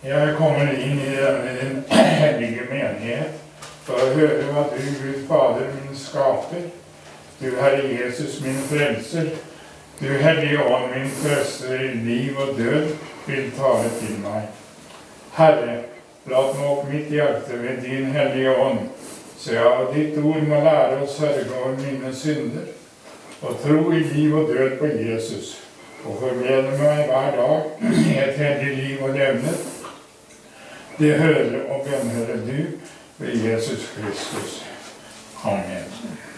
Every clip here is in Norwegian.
Jeg kommer inn i denne hellige menighet for å høre hva du, Gud Fader, min skaper, du Herre Jesus, min frelser, du Hellige Ånd, min trøster i liv og død, vil tale til meg. Herre, lat nå opp mitt hjerte ved din Hellige Ånd, så jeg av ditt ord må lære å sørge over mine synder, og tro i liv og død på Jesus, og forbedre meg hver dag i et hellig liv og levne. Det hører og bønnhører du ved Jesus Kristus. Amen.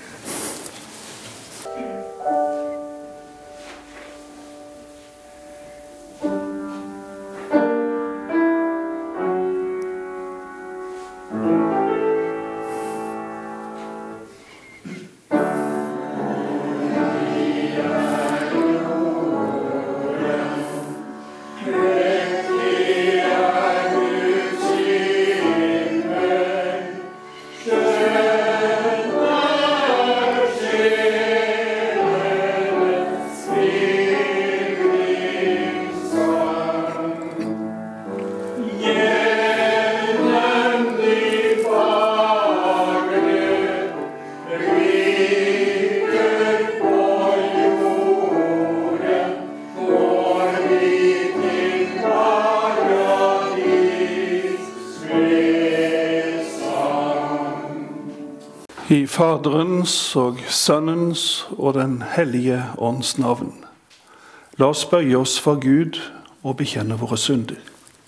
I Faderens og Sønnens og den hellige ånds navn. La oss bøye oss for Gud og bekjenne våre synder.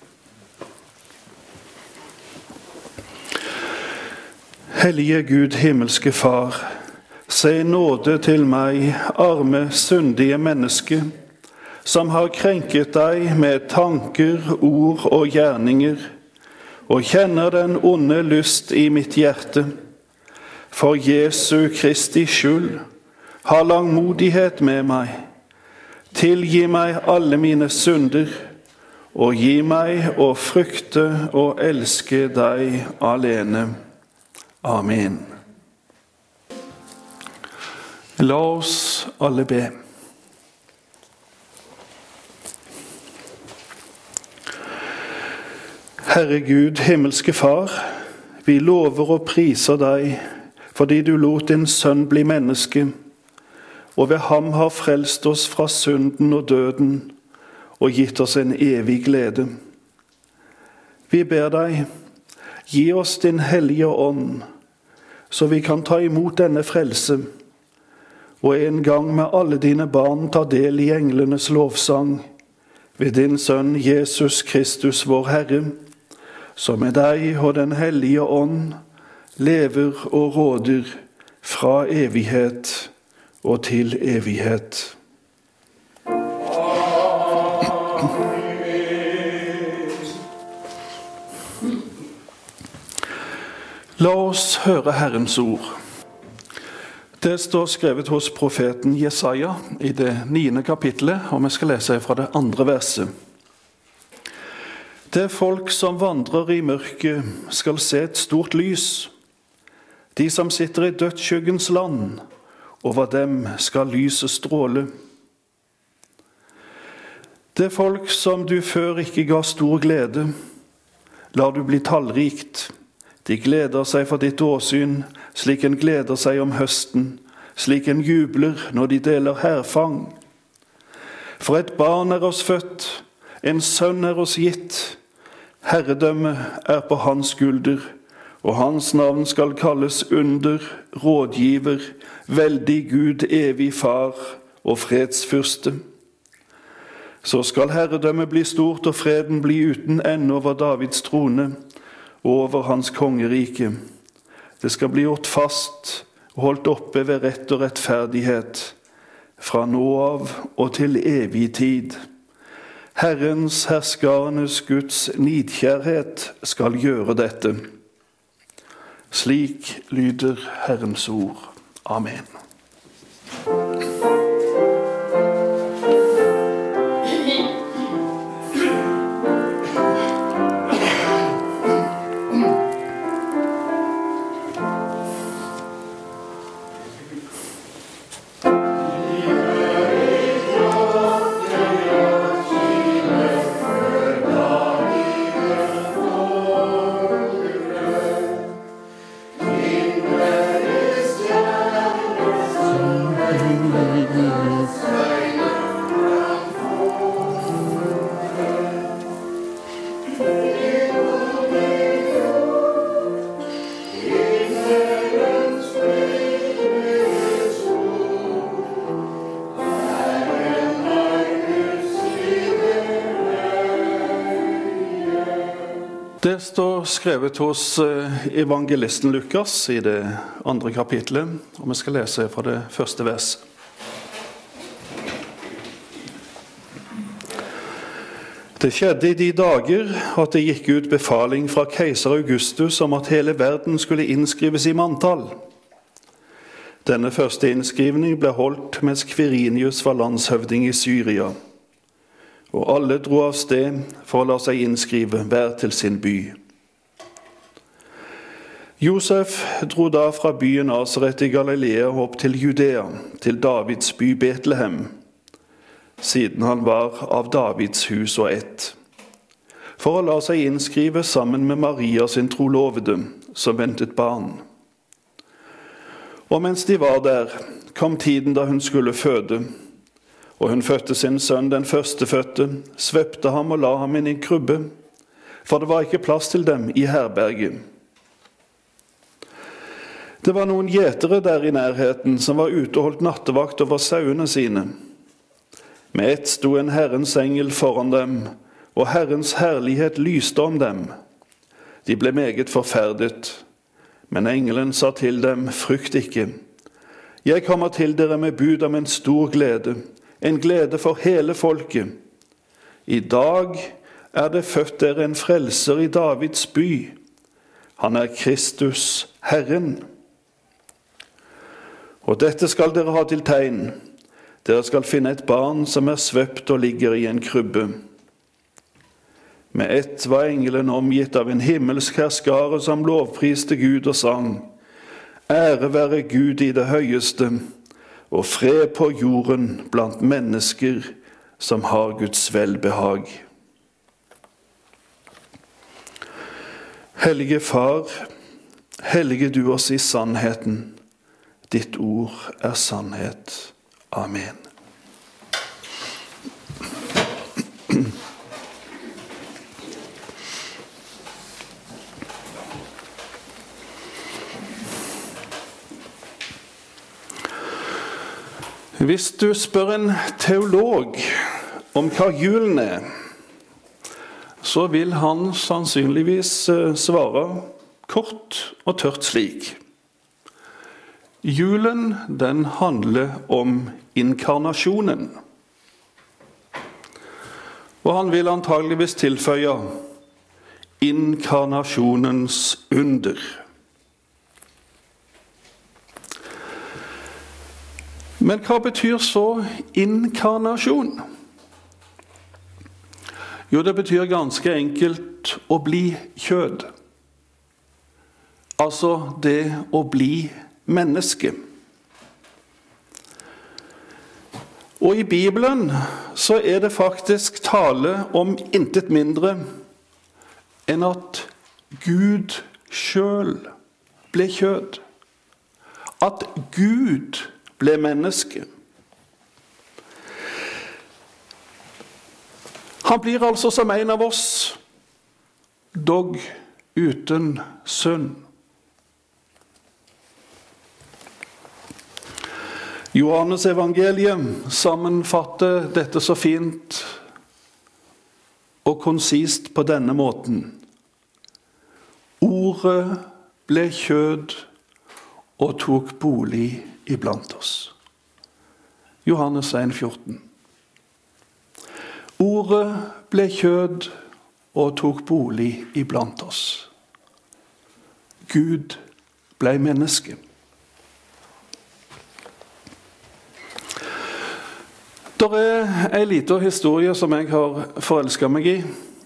Hellige Gud, himmelske Far, se nåde til meg, arme, syndige menneske, som har krenket deg med tanker, ord og gjerninger, og kjenner den onde lyst i mitt hjerte. For Jesu Kristi skyld, ha langmodighet med meg, tilgi meg alle mine synder, og gi meg å frykte og elske deg alene. Amen. La oss alle be. Herre Gud, himmelske Far, vi lover og priser deg, fordi du lot din sønn bli menneske, og ved ham har frelst oss fra synden og døden, og gitt oss en evig glede. Vi ber deg, gi oss din hellige ånd, så vi kan ta imot denne frelse, og en gang med alle dine barn ta del i englenes lovsang, ved din sønn Jesus Kristus vår Herre, som med deg og den hellige ånd, lever og råder fra evighet og til evighet. La oss høre Herrens ord. Det står skrevet hos profeten Jesaja i det 9. kapittelet, og vi skal lese fra det 2. verset. Det folk som vandrer i mørket skal se et stort lys. De som sitter i dødsskyggens land, over dem skal lyset stråle. Det folk som du før ikke ga stor glede, lar du bli tallrikt. De gleder seg for ditt åsyn, slik en gleder seg om høsten, slik en jubler når de deler hærfang. For et barn er oss født, en sønn er oss gitt, herredømme er på hans skulder, og hans navn skal kalles under, rådgiver, veldig Gud, evig far og fredsfyrste. Så skal herredømmet bli stort og freden bli uten ende over Davids trone og over hans kongerike. Det skal bli gjort fast og holdt oppe ved rett og rettferdighet, fra nå av og til evig tid. Herrens, herskarenes Guds nidkjærhet skal gjøre dette. Slik lyder Herrens ord. Amen. Det står skrevet hos evangelisten Lukas i det 2. kapitlet, og vi skal lese fra det 1. vers. Det skjedde i de dager at det gikk ut befaling fra keiser Augustus om at hele verden skulle innskrives i manntall. Denne første innskrivning ble holdt mens Kvirinius var landshøvding i Syria. Og alle dro av sted for å la seg innskrive hver til sin by. Josef dro da fra byen Nasaret i Galilea opp til Judea, til Davids by Betlehem, siden han var av Davids hus og ett, for å la seg innskrive sammen med Maria sin trolovede, som ventet barn. Og mens de var der, kom tiden da hun skulle føde, og hun fødte sin sønn, den førstefødte, svøpte ham og la ham inn i en krybbe, for det var ikke plass til dem i herberget. Det var noen gjetere der i nærheten som var ute og holdt nattevakt over sauene sine. Med ett sto en Herrens engel foran dem, og Herrens herlighet lyste om dem. De ble meget forferdet, men engelen sa til dem, frykt ikke. Jeg kommer til dere med bud om en stor glede, en glede for hele folket. I dag er det født dere en frelser i Davids by. Han er Kristus, Herren. Og dette skal dere ha til tegn. Dere skal finne et barn som er svøpt og ligger i en krybbe. Med ett var engelen omgitt av en himmelsk herskare som lovpriste Gud og sang. Ære være Gud i det høyeste, og fred på jorden blant mennesker som har Guds velbehag. Hellige Far, hellige du oss i sannheten. Ditt ord er sannhet. Amen. Hvis du spør en teolog om hva julen er, så vil han sannsynligvis svare kort og tørt slik. Julen, den handler om inkarnasjonen. Og han vil antageligvis tilføye inkarnasjonens under. Men hva betyr så inkarnasjon? Jo, det betyr ganske enkelt å bli kjød. Altså det å bli menneske. Og i Bibelen så er det faktisk tale om intet mindre enn at Gud selv ble kjød. At Gud ble menneske. Han blir altså som en av oss, dog uten synd. Johannes evangelium sammenfatter dette så fint og konsist på denne måten. Ordet ble kjød og tok bolig iblant oss. Johannes 1,14. Ordet ble kjød og tok bolig iblant oss. Gud ble menneske. Det er en liten historie som jeg har forelsket meg i,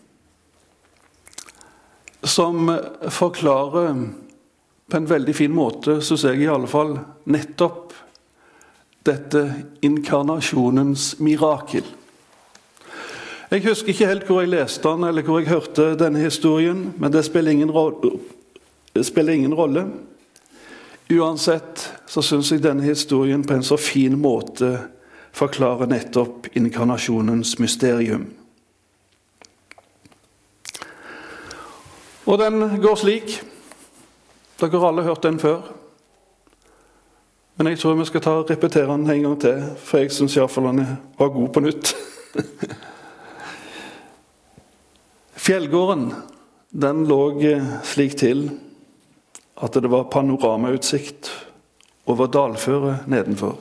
som forklarer på en veldig fin måte, synes jeg i alle fall, nettopp dette inkarnasjonens mirakel. Jeg husker ikke helt hvor jeg leste den, eller hvor jeg hørte denne historien, men det spiller ingen rolle. Uansett så synes jeg denne historien på en så fin måte forklarer nettopp inkarnasjonens mysterium. Og den går slik. Dere har alle hørt den før. Men jeg tror vi skal repetere den en gang til, for jeg synes i hvert fall den var god på nytt. Fjellgården, Den lå slik til at det var panoramautsikt over dalføret nedenfor.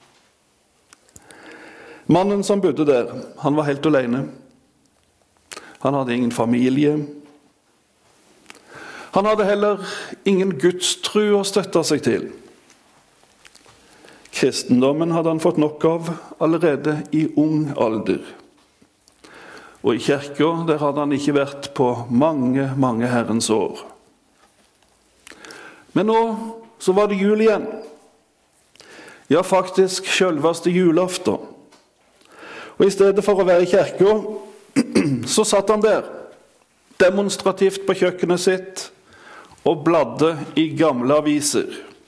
Mannen som bodde der, han var helt alene. Han hadde ingen familie. Han hadde heller ingen gudstro å støtte seg til. Kristendommen hadde han fått nok av allerede i ung alder. Og i kirka, der hadde han ikke vært på mange, mange herrens år. Men nå så var det jul igjen. Ja, faktisk selveste julaften. Og i stedet for å være i kirka, så satt han der, demonstrativt på kjøkkenet sitt, og bladde i gamle aviser.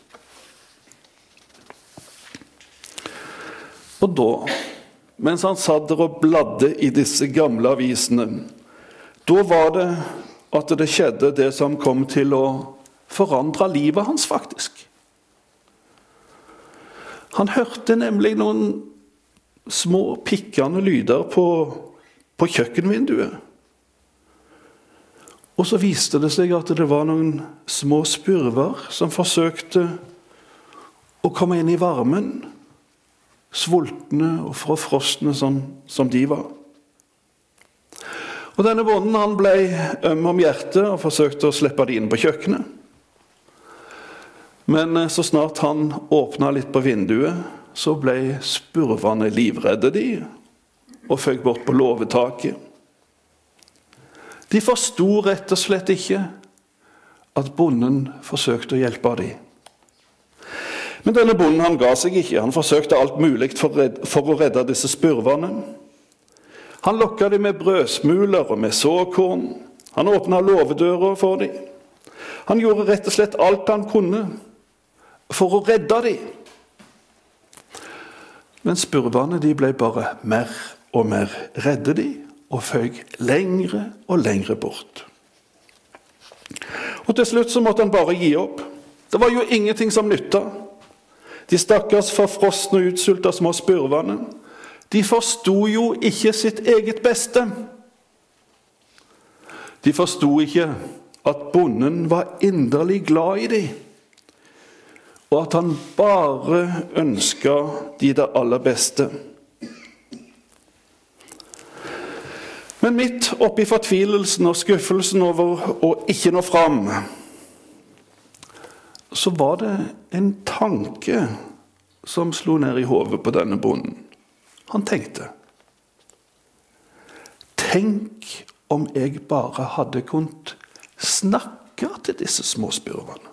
Og da, mens han satt der og bladde i disse gamle avisene, da var det at det skjedde det som kom til å forandre livet hans faktisk. Han hørte nemlig noen små pikkende lyder på kjøkkenvinduet. Og så viste det seg at det var noen små spurver som forsøkte å komme inn i varmen, sultne og forfrosne som de var. Og denne bonden han ble øm om hjertet og forsøkte å slippe de inn på kjøkkenet. Men så snart han åpnet litt på vinduet, så ble spurvene livredde de, og føk bort på låvetaket. De forstod rett og slett ikke at bonden forsøkte å hjelpe dem. Men denne bonden han ga seg ikke. Han forsøkte alt mulig for å redde disse spurvene. Han lokket dem med brødsmuler og med såkorn. Han åpnet låvedører for dem. Han gjorde rett og slett alt han kunne for å redde dem. Men spurvene de ble bare mer og mer redde de, og føk lengre og lengre bort. Og til slutt så måtte han bare gi opp. Det var jo ingenting som nytta. De stakkars forfrosne og utsulta små spurvene, de forstod jo ikke sitt eget beste. De forstod ikke at bonden var inderlig glad i dem, og at han bare ønsket de det aller beste. Men midt oppi fortvilelsen og skuffelsen over å ikke nå fram, så var det en tanke som slo ned i hodet på denne bonden. Han tenkte, tenk om jeg bare hadde kunnet snakke til disse små spurvene.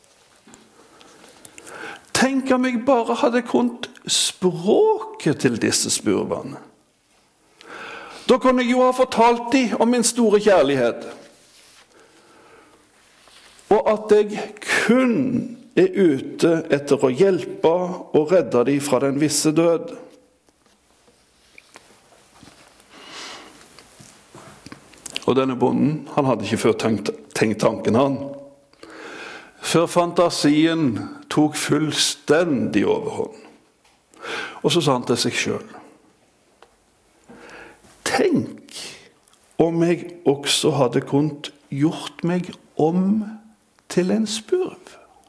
Tenk om jeg bare hadde kunnet språket til disse spurvene. Da kunne jeg jo ha fortalt dem om min store kjærlighet. Og at jeg kun er ute etter å hjelpe og redde dem fra den visse død. Og denne bonden, han hadde ikke før tenkt tanken han. Før fantasien tok fullstendig overhånd. Og så sa han til seg selv, tenk om jeg også hadde kunnet gjort meg om til en spurv.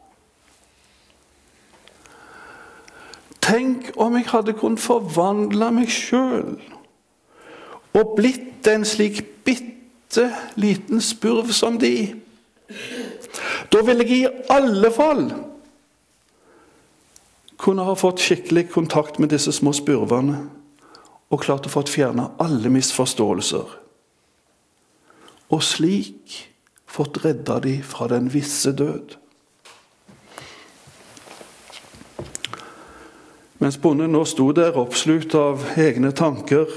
Tenk om jeg hadde kunnet forvandle meg selv og blitt en slik bitte liten spurv som de. Da ville jeg i alle fall kunne ha fått skikkelig kontakt med disse små spurvene og klart å få fjerne alle misforståelser. Og slik fått redda de fra den visse død. Mens bonden nå sto der oppslukt av egne tanker,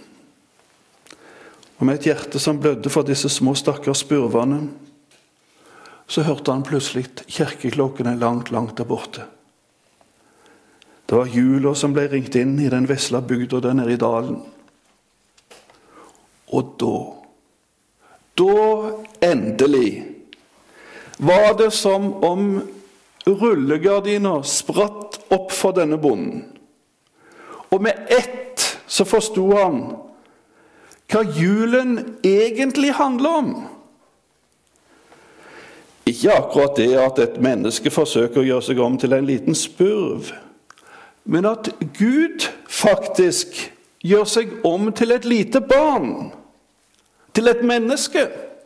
og med et hjerte som blødde for disse små stakkars spurvene, så hørte han plutselig kirkeklokkene langt, langt der borte. Det var jula som ble ringt inn i den vesle bygda der nede i dalen. Og da endelig, var det som om rullegardina spratt opp for denne bonden. Og med ett så forstod han hva julen egentlig handler om. ikke akkurat det at et menneske forsøker å gjøre seg om til en liten spurv, men at Gud faktisk gjør seg om til et lite barn, til et menneske.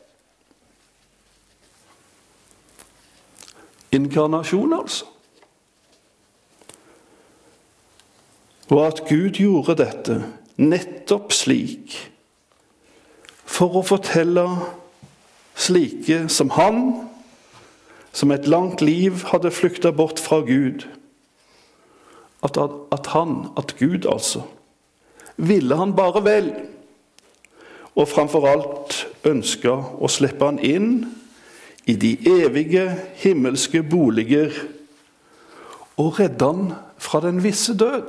Inkarnasjon, altså. Og at Gud gjorde dette nettopp slik, for å fortelle slike som han, som et langt liv hadde flyktet bort fra Gud, at Gud altså, ville han bare vel, og framfor alt ønsket å slippe han inn i de evige himmelske boliger og redde han fra den visse død.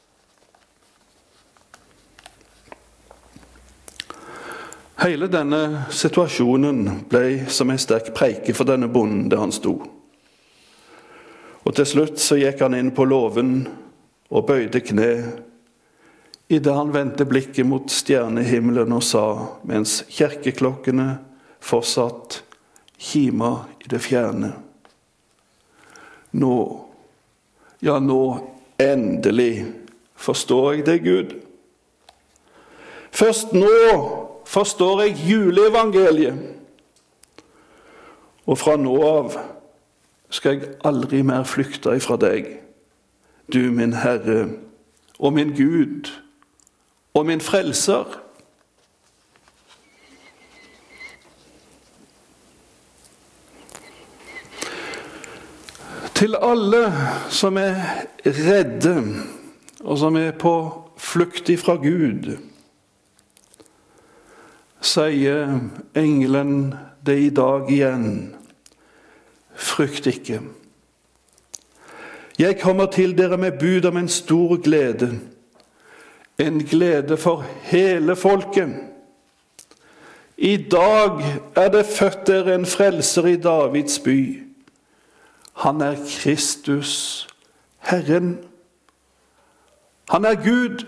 Hele denne situasjonen ble som en sterk preike for denne bonden der han sto. Og til slutt så gikk han inn på låven og bøyde kne, i det han vendte blikket mot stjernehimmelen og sa, mens kirkeklokkene fortsatt kima i det fjerne: Nå, ja nå endelig forstår jeg det, Gud. Først nå forstår jeg juleevangeliet. Og fra nå av skal jeg aldri mer flykte ifra deg, du min Herre og min Gud og min Frelser. Til alle som er redde og som er på flukt ifra Gud, sier engelen det i dag igjen: frykt ikke. Jeg kommer til dere med bud om en stor glede, en glede for hele folket. I dag er det født dere en frelser i Davids by. Han er Kristus, Herren. Han er Gud.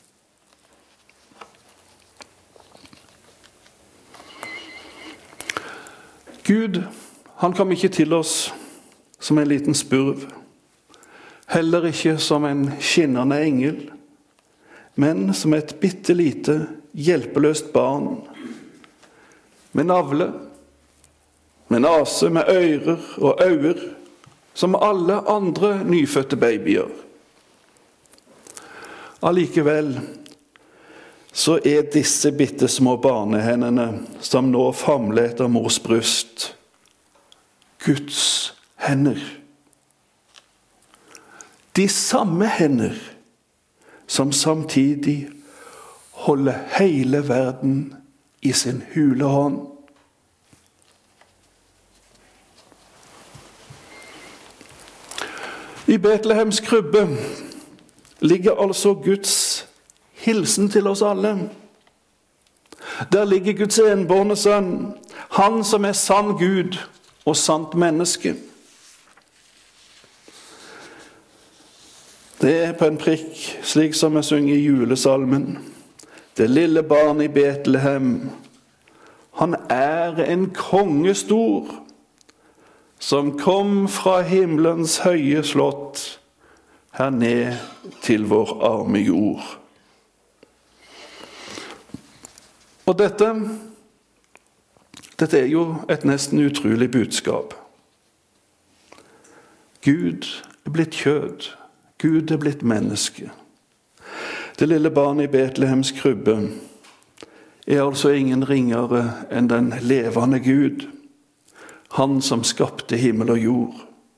Gud, han kom ikke til oss som en liten spurv, heller ikke som en skinnende engel, men som et bittelite, hjelpeløst barn, med navle, med nase, med ører og øyne, som alle andre nyfødte babyer. Allikevel så er disse bittesmå barnehendene som nå famler etter mors bryst, Guds hender. De samme hender som samtidig holder hele verden i sin hule hånd. I Betlehems krybbe ligger altså Guds hilsen til oss alle. Der ligger Guds enbårne sønn, han som er sann Gud og sant menneske. Det er på en prikk, slik som vi synger i julesalmen. Det lille barn i Betlehem, han er en konge stor, som kom fra himmelens høye slott, her ned til vår arme jord. Og dette er jo et nesten utrolig budskap. Gud er blitt kjød. Gud er blitt menneske. Det lille barnet i Betlehems krybbe er altså ingen ringere enn den levende Gud, han som skapte himmel og jord.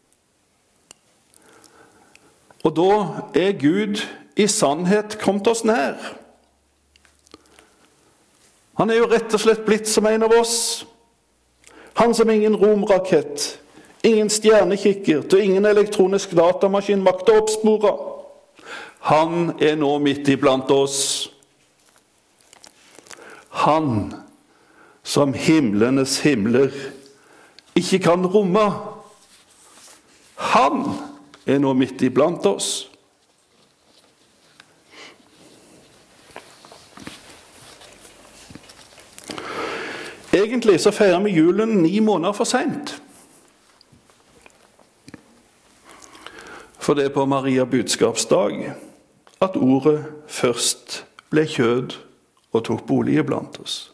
Og da er Gud i sannhet kommet oss nær. Han er jo rett og slett blitt som en av oss. Han som ingen romrakett, ingen stjernekikkert og ingen elektronisk datamaskin makter å oppspore. Han er nå midt iblant oss. Han som himlenes himler ikke kan romme. Han er nå midt iblant oss. Egentlig så feirer vi julen 9 måneder for sent. For det er på Maria budskapsdag at ordet først ble kjød og tok bolig iblant oss.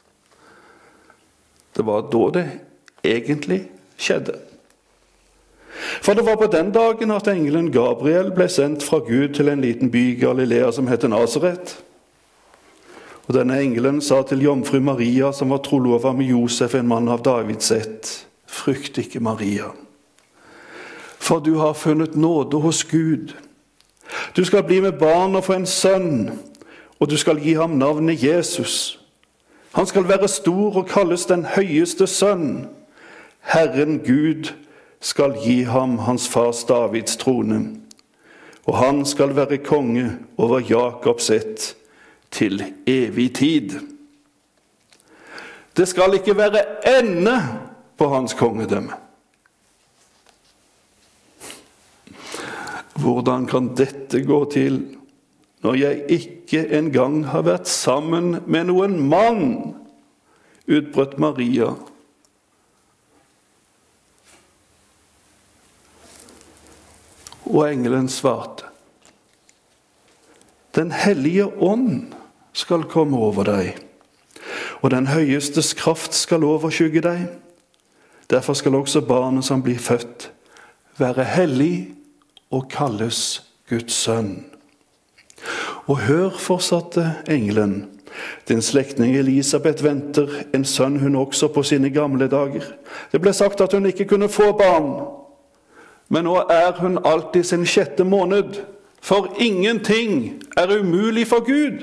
Det var da det egentlig skjedde. For det var på den dagen at engelen Gabriel ble sendt fra Gud til en liten by i Galilea som heter Nazaret. Og denne engelen sa til jomfru Maria, som var trolova med Josef, en mann av Davids ett: Frykt ikke, Maria, for du har funnet nåde hos Gud. Du skal bli med barn og få en sønn, og du skal gi ham navnet Jesus. Han skal være stor og kalles den høyeste sønn. Herren Gud skal gi ham hans fars Davids trone, og han skal være konge over Jakobs ett til evig tid. Det skal ikke være ende på hans kongedømme. Hvordan kan dette gå til når jeg ikke engang har vært sammen med noen mann? Utbrøt Maria. Og engelen svarte: Den hellige ånd skal komme over deg, og den høyestes kraft skal overskygge deg. Derfor skal også barnet som blir født, være hellig og kalles Guds sønn. Og hør, fortsatte engelen, din slektning Elisabeth venter en sønn hun også på sine gamle dager. Det ble sagt at hun ikke kunne få barn, men nå er hun alt i sin 6. måned, for ingenting er umulig for Gud.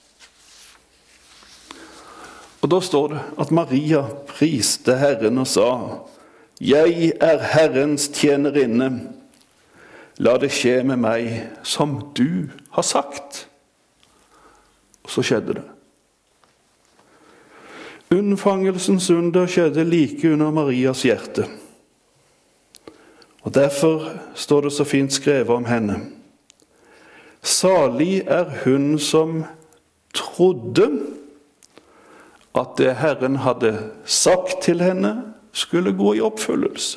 Og da står det at Maria priste Herren og sa: Jeg er Herrens tjenerinne. La det skje med meg som du har sagt. Og så skjedde det. Unnfangelsens under skjedde like under Marias hjerte. Og derfor står det så fint skrevet om henne: Salig er hun som trodde at det Herren hadde sagt til henne, skulle gå i oppfyllelse.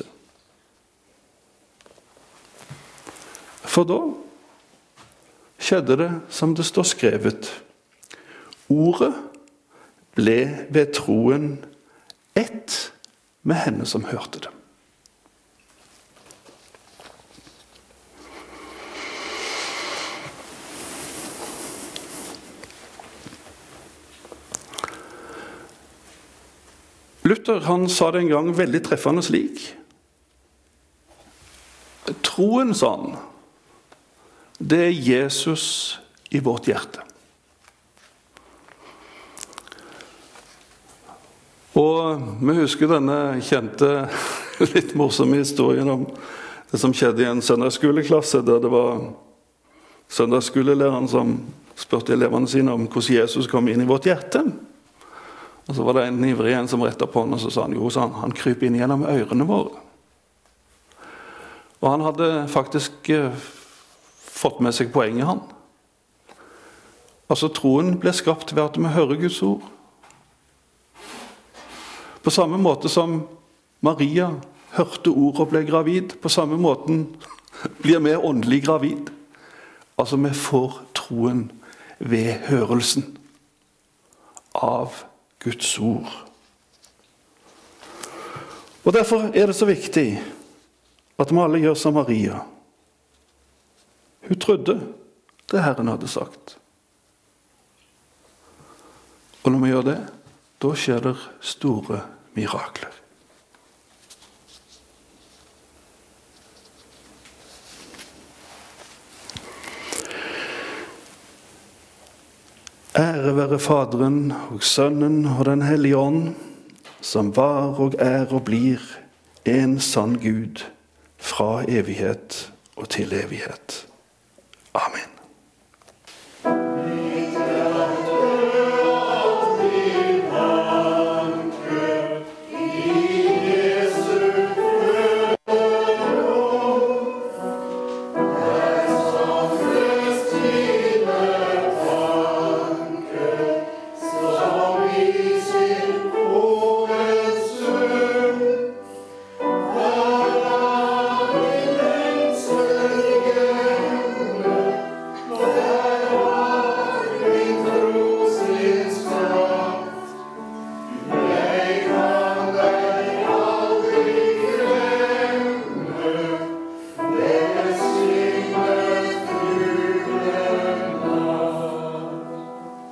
For da skjedde det som det står skrevet. Ordet ble ved troen ett med henne som hørte det. Luther han sa det en gang veldig treffende slik: Troen, sa han, det er Jesus i vårt hjerte. Og vi husker denne kjente, litt morsomme historien om det som skjedde i en søndagsskoleklasse, der det var søndagsskolelæreren som spurte elevene sine om hvordan Jesus kom inn i vårt hjerte. Og så var det en ivrig en som rettet på han, og så sa han: Jo, sa han kryper inn gjennom ørene våre. Og han hadde faktisk fått med seg poenget, han. Altså, troen ble skapt ved at vi hører Guds ord. På samme måte som Maria hørte ord og ble gravid, på samme måten blir vi åndelig gravid. Altså, vi får troen ved hørelsen av Guds ord. Og derfor er det så viktig at vi alle gjør som Maria. Hun trodde det Herren hadde sagt. Og når vi gjør det, da skjer det store mirakler. Ære være Faderen og Sønnen og den hellige ånd, som var og er og blir en sann Gud fra evighet og til evighet. Amen.